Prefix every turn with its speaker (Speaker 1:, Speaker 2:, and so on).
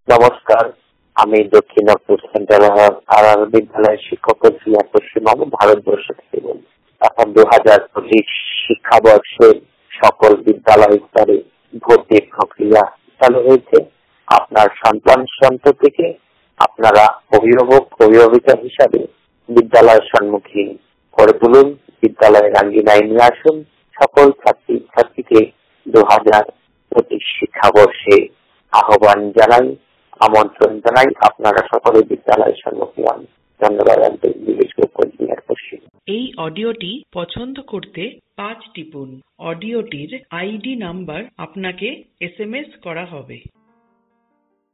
Speaker 1: নমস্কার, আমি দক্ষিণাপুর central RR বিদ্যালয়ের শিক্ষক পশ্চিমবঙ্গ, ভারতবর্ষ থেকে বলি। এখন 2025 শিক্ষাবর্ষে সকল বিদ্যালয় স্তরে ভর্তি প্রক্রিয়া চালু হয়েছে। আপনার সন্ততিকে আপনারা অভিভাবিকা হিসাবে বিদ্যালয়ের সম্মুখীন করে তুলুন, বিদ্যালয়ের আঙ্গিনায় নিয়ে আসুন। সকল ছাত্রীকে 2025 শিক্ষাবর্ষে আহ্বান জানাই, আমন্ত্রণ জানাই। আপনারা সকলে বিদ্যালয়ের সম্মুখীন হন। ধন্যবাদ। পশ্চিম।
Speaker 2: এই অডিওটি পছন্দ করতে 5 টিপুন। অডিওটির আইডি নাম্বার আপনাকে SMS করা হবে।